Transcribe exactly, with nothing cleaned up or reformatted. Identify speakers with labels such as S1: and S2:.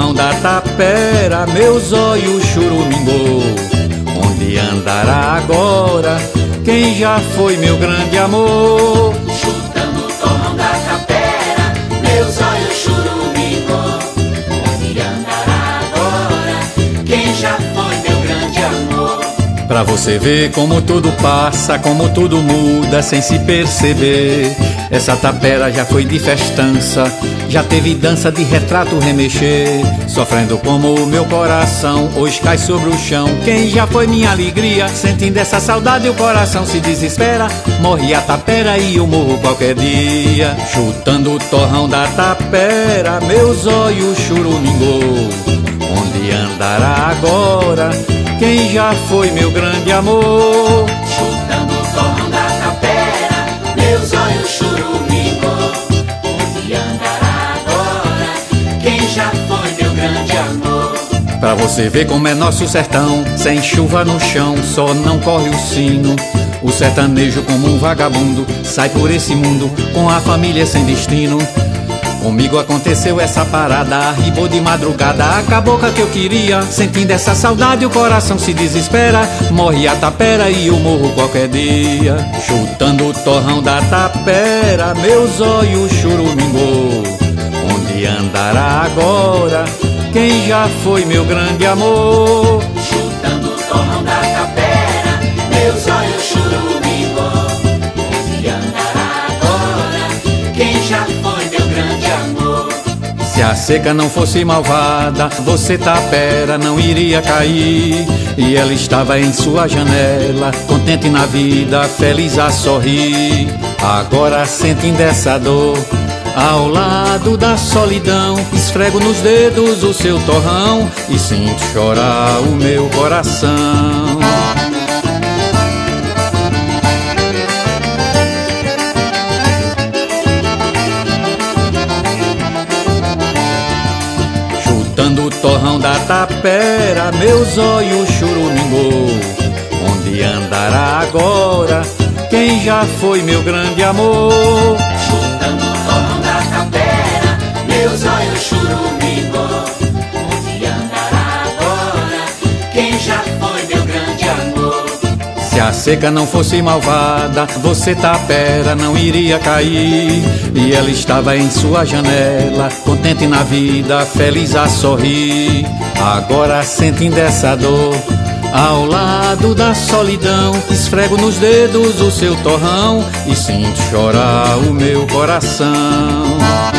S1: torrão da tapera, meus olhos churumingou. Onde andará agora quem já foi meu grande amor?
S2: Chutando o torrão da tapera, meus olhos churumingou. Onde andará agora quem já foi meu grande amor?
S1: Pra você ver como tudo passa, como tudo muda sem se perceber. Essa tapera já foi de festança, já teve dança de retrato remexer. Sofrendo como o meu coração hoje cai sobre o chão. Quem já foi minha alegria, sentindo essa saudade o coração se desespera. Morre a tapera e eu morro qualquer dia. Chutando o torrão da tapera, meus olhos churumingou. Onde andará agora quem já foi meu grande amor?
S2: Chutando o torrão da tapera, meus olhos churumingou. Onde andará agora quem já foi meu grande amor?
S1: Pra você ver como é nosso sertão, sem chuva no chão, só não corre o sino. O sertanejo como um vagabundo sai por esse mundo com a família sem destino. Comigo aconteceu essa parada, arribou de madrugada, acabou com a que eu queria. Sentindo essa saudade o coração se desespera. Morre a tapera e eu morro qualquer dia. Chutando o torrão da tapera, meus olhos churumingou. Onde andará agora quem já foi meu grande amor?
S2: Chutando o torrão da tapera, meus olhos churumingou. Onde andará agora quem já foi meu grande amor?
S1: Se a seca não fosse malvada, você tapera não iria cair. E ela estava em sua janela, contente na vida, feliz a sorrir. Agora sentindo essa dor, ao lado da solidão, esfrego nos dedos o seu torrão e sinto chorar o meu coração. Chutando o torrão da tapera, meus olhos churumingou. Onde andará agora quem já foi meu grande amor?
S2: Chutando o torrão da tapera, meus olhos churumingou. Onde andará agora quem já foi meu grande amor?
S1: Se a seca não fosse malvada, você tapera não iria cair. E ela estava em sua janela, contente na vida, feliz a sorrir. Agora sentindo essa dor, ao lado da solidão, esfrego nos dedos o seu torrão e sinto chorar o meu coração.